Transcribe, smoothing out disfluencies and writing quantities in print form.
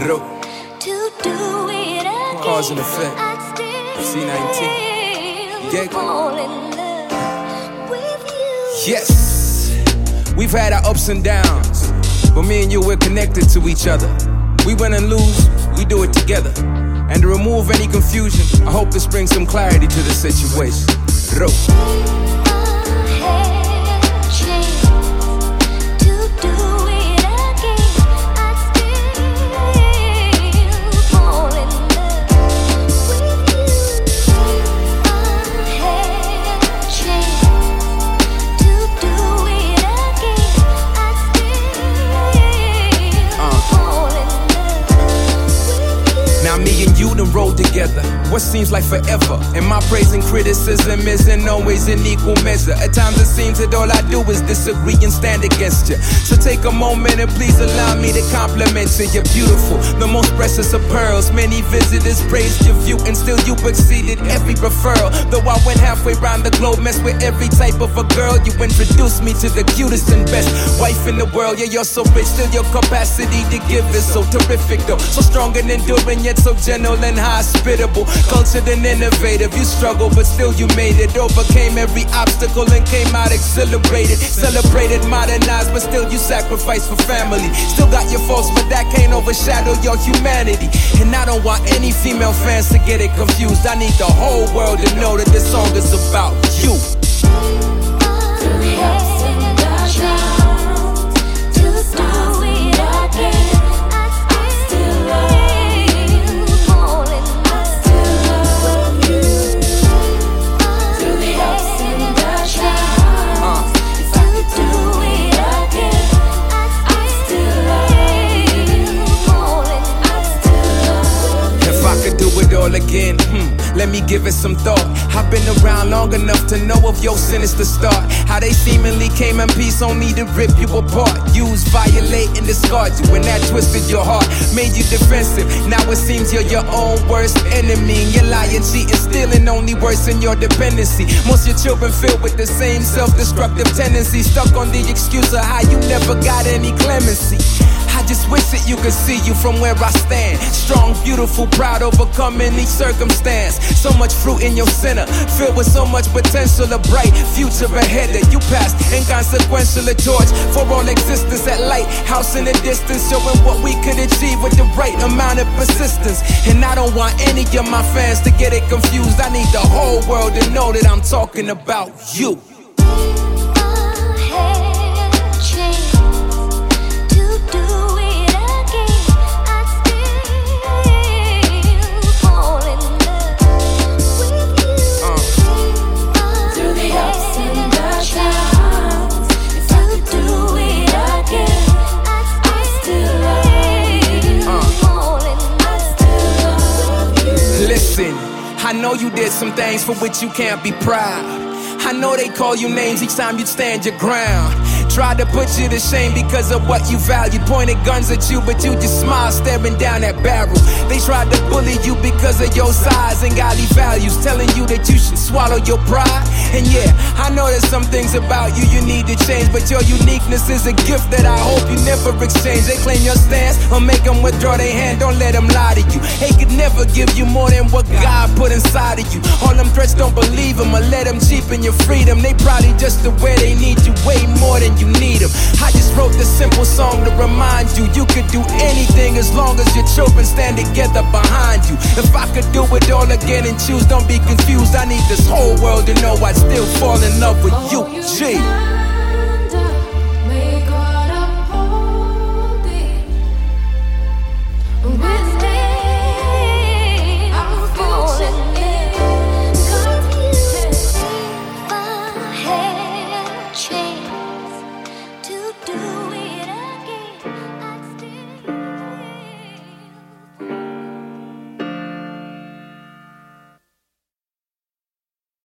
Ro. Cause and effect. C19. Yeah. Yes. We've had our ups and downs, but me and you, we're connected to each other. We win and lose, we do it together. And to remove any confusion, I hope this brings some clarity to the situation. Ro. Me and you done rolled together what seems like forever, and my praise and criticism isn't always in equal measure. At times it seems that all I do is disagree and stand against you. So take a moment and please allow me to compliment you. You're beautiful, the most precious of pearls. Many visitors praised your view, and still you exceeded every referral. Though I went halfway round the globe, messed with every type of a girl, you introduced me to the cutest and best wife in the world. Yeah, you're so rich, still your capacity to give is so terrific though. So strong and enduring, yet so gentle and hospitable, cultured and innovative. You struggled, but still you made it. Overcame every obstacle and came out exhilarated. Celebrated, modernized, but still you sacrificed for family. Still got your faults, but that can't overshadow your humanity. And I don't want any female fans to get it confused. I need the whole world to know that this song is about you. Through the ups and downs, to do it again. Again, let me give it some thought. I've been around long enough to know of your sinister start. How they seemingly came in peace only to rip you apart. Use, violate, and discard you, and that twisted your heart, made you defensive. Now it seems you're your own worst enemy, and you're lying, cheating, stealing only worse in your dependency. Most of your children filled with the same self-destructive tendencies, stuck on the excuse of how you never got any clemency. I just wish that you could see you from where I stand. Strong, beautiful, proud, overcoming each circumstance. So much fruit in your center, filled with so much potential, a bright future ahead that you passed. Inconsequential, a torch for all existence at light. House in the distance, showing what we could achieve with the right amount of persistence. And I don't want any of my fans to get it confused. I need the whole world to know that I'm talking about you. I know you did some things for which you can't be proud. I know they call you names each time you stand your ground. Tried to put you to shame because of what you valued. Pointed guns at you, but you just smiled staring down that barrel. They tried to bully you because of your size and godly values, telling you that you should swallow your pride. And yeah, I know there's some things about you need to change, but your uniqueness is a gift that I hope you never exchange. They claim your stance or make them withdraw their hand, don't let them lie to you. They could never give you more than what God put inside of you. All them threats, don't believe them or let them cheapen your freedom. They probably just aware they need you way more than you need them. I just wrote this simple song to remind you, you could do anything as long as your children stand together behind you. If I could do it all again and choose, don't be confused. I need this whole world to know I'd still fall in love with you, G.